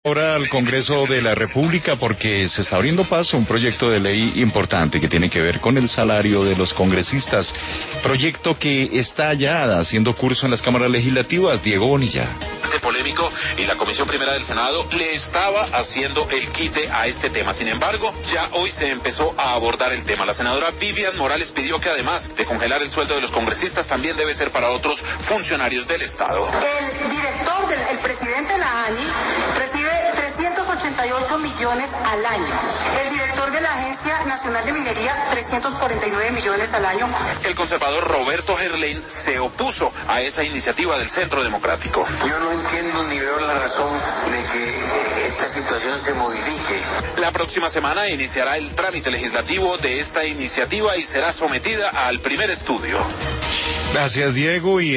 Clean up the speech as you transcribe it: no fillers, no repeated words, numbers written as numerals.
Ahora al Congreso de la República porque se está abriendo paso un proyecto de ley importante que tiene que ver con el salario de los congresistas, proyecto que está ya haciendo curso en las cámaras legislativas. Diego Bonilla. Polémico y la Comisión Primera del Senado le estaba haciendo el quite a este tema. Sin embargo, ya hoy se empezó a abordar el tema. La senadora Vivian Morales pidió que además de congelar el sueldo de los congresistas, también debe ser para otros funcionarios del Estado. El presidente de la ANI recibe 388 millones al año. El director de la Agencia Nacional de Minería, 349 millones al año. El conservador Roberto Gerlain se opuso a esa iniciativa del Centro Democrático. Yo no entiendo ni veo la razón de que esta situación se modifique. La próxima semana iniciará el trámite legislativo de esta iniciativa y será sometida al primer estudio. Gracias, Diego.